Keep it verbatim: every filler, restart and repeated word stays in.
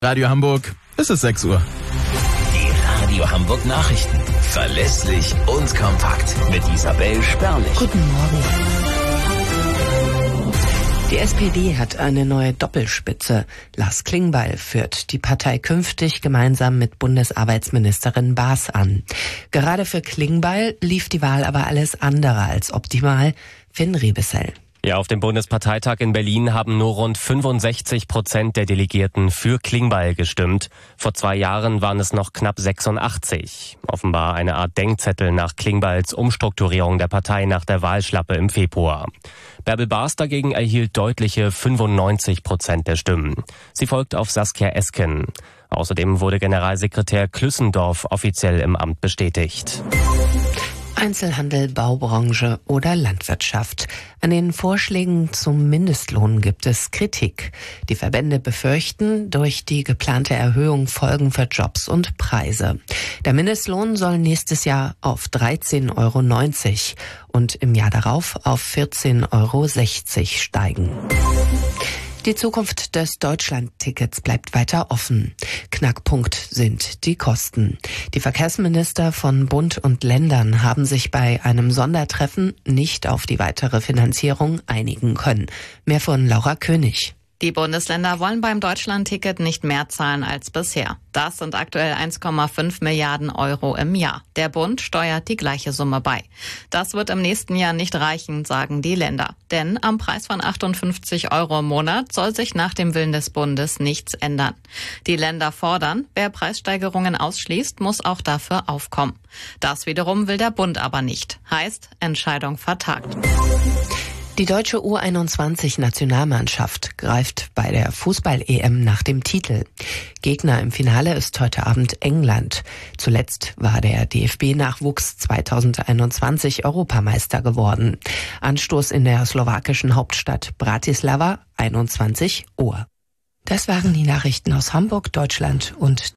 Radio Hamburg, es ist sechs Uhr. Die Radio Hamburg Nachrichten. Verlässlich und kompakt. Mit Isabel Sperlich. Guten Morgen. Die S P D hat eine neue Doppelspitze. Lars Klingbeil führt die Partei künftig gemeinsam mit Bundesarbeitsministerin Baas an. Gerade für Klingbeil lief die Wahl aber alles andere als optimal. Finn Riebesell. Ja, auf dem Bundesparteitag in Berlin haben nur rund fünfundsechzig Prozent der Delegierten für Klingbeil gestimmt. Vor zwei Jahren waren es noch knapp sechsundachtzig. Offenbar eine Art Denkzettel nach Klingbeils Umstrukturierung der Partei nach der Wahlschlappe im Februar. Bärbel Baas dagegen erhielt deutliche fünfundneunzig Prozent der Stimmen. Sie folgt auf Saskia Esken. Außerdem wurde Generalsekretär Klüssendorf offiziell im Amt bestätigt. Einzelhandel, Baubranche oder Landwirtschaft. An den Vorschlägen zum Mindestlohn gibt es Kritik. Die Verbände befürchten durch die geplante Erhöhung Folgen für Jobs und Preise. Der Mindestlohn soll nächstes Jahr auf dreizehn Euro neunzig und im Jahr darauf auf vierzehn Euro sechzig steigen. Die Zukunft des Deutschland-Tickets bleibt weiter offen. Knackpunkt sind die Kosten. Die Verkehrsminister von Bund und Ländern haben sich bei einem Sondertreffen nicht auf die weitere Finanzierung einigen können. Mehr von Laura König. Die Bundesländer wollen beim Deutschland-Ticket nicht mehr zahlen als bisher. Das sind aktuell eins Komma fünf Milliarden Euro im Jahr. Der Bund steuert die gleiche Summe bei. Das wird im nächsten Jahr nicht reichen, sagen die Länder. Denn am Preis von achtundfünfzig Euro im Monat soll sich nach dem Willen des Bundes nichts ändern. Die Länder fordern, wer Preissteigerungen ausschließt, muss auch dafür aufkommen. Das wiederum will der Bund aber nicht. Heißt, Entscheidung vertagt. Die deutsche U einundzwanzig-Nationalmannschaft greift bei der Fußball-E M nach dem Titel. Gegner im Finale ist heute Abend England. Zuletzt war der D F B-Nachwuchs zweitausendeinundzwanzig Europameister geworden. Anstoß in der slowakischen Hauptstadt Bratislava, einundzwanzig Uhr. Das waren die Nachrichten aus Hamburg, Deutschland und